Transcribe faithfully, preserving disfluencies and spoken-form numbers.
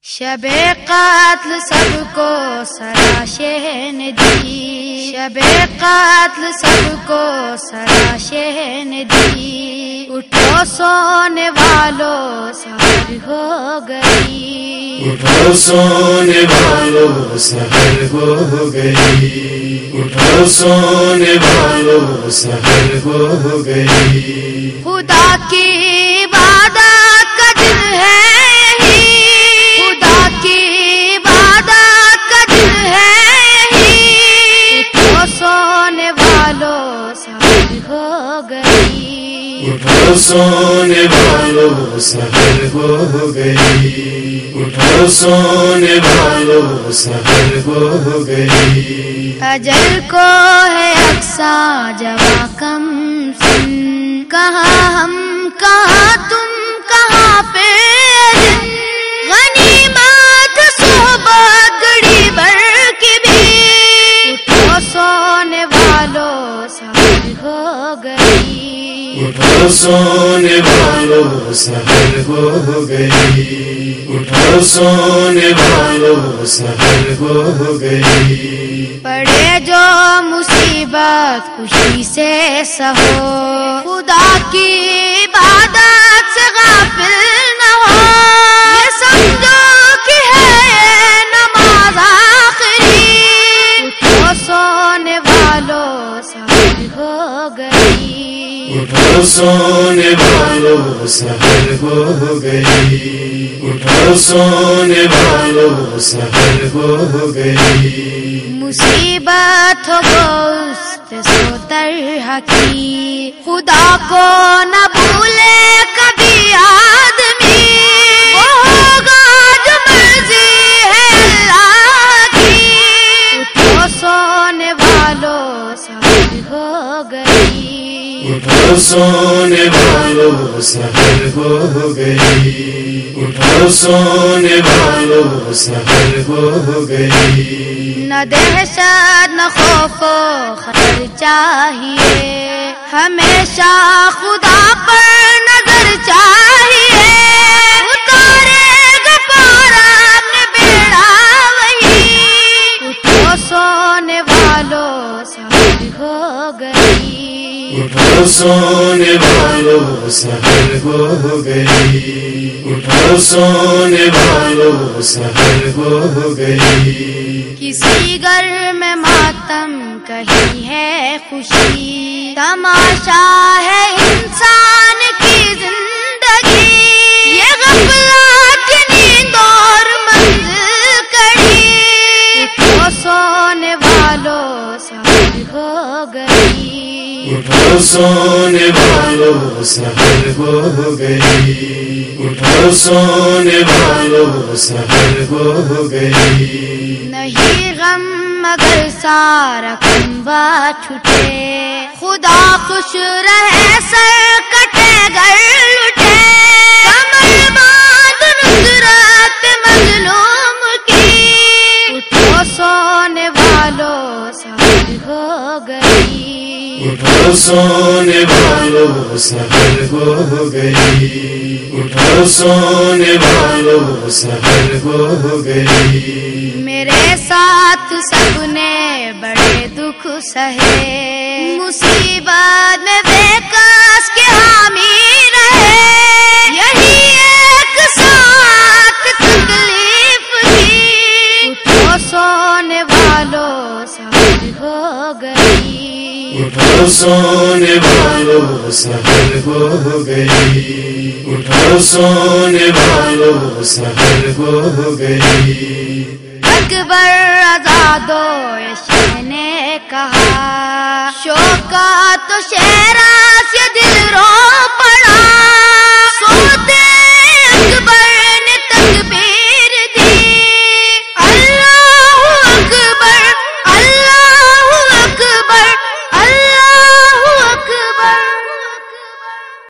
شب قتل سب کو سراشہ نے دی، شب قتل سب کو سراشہ نے دی، اٹھو سونے والو سحر ہو گئی، اٹھو سونے والو سحر ہو گئی، اٹھو سونے والو سحر ہو گئی، خدا کی عبادت کا دن ہے اٹھو سونے والو سحر ہو گئی، اٹھو سونے والو سحر ہو گئی، اجل کو ہے اقصیٰ جواں کم سن، کہاں ہم کہاں تم کہاں پہ اجل، غنیمت صحبت گڑی بھر کی بھی، اٹھو سونے والو سحر ہو گئی، اٹھو سونے والو سحر ہو گئی، اٹھو سونے والو سحر ہو گئی، پڑے جو مصیبت خوشی سے سہو، خدا کی عبادت سے غافل نہ ہو، یہ سمجھو کہ ہے نماز آخری، اٹھو سونے والو سحر ہو گئی، اٹھو سونے والو سحر ہو گئی، اٹھو سونے والو سحر ہو گئی، مصیبت ہو اس پہ سو طرح کی، خدا کو نہ بھولے کبھی آدمی، وہ ہوگا جو مرضی ہے اللہ کی، اٹھو سونے والو سحر ہو گئی، اٹھو سونے والو سحر ہو گئی، اٹھو سونے والو سحر ہو گئی، نہ دہشت نہ خوف و خطر چاہیے، ہمیشہ خدا پر نظر چاہیے، اتارے گا پار اپنے بیڑا وہی، اٹھو سونے والو سحر ہو گئی، اٹھو سونے والو سحر ہو گئی، اٹھو سونے والو سحر ہو گئی، کسی گھر میں ماتم کہیں ہے خوشی، تماشا ہے انسان کی زندگی، یہ غفلت کی نیند اور منزل کڑی، اٹھو سونے والو سحر ہو گئی، اٹھو سونے والو سحر ہو گئی، اٹھو سونے والو سحر ہو گئی، نہیں غم مگر سارا کنبا چھٹے، خدا خوش رہے سر کٹے گر لٹے، کمر باندھ نصرت مظلوم کی، اٹھو سونے والو سحر ہو گئی، اٹھو سونے والو سحر ہو گئی، اٹھو سونے والو سحر ہو گئی، میرے ساتھ سب نے بڑے دکھ سہے، مصیبت میں بے کس کے حامی رہے، یہی ایک ساتھ تکلیف کی، اٹھو سونے والو سحر ہو گئی، اٹھو سونے والو سحر ہو گئی، اٹھو سونے والو سحر ہو گئی، اکبر آزادو شہ نے کہا، شوکا تو شہ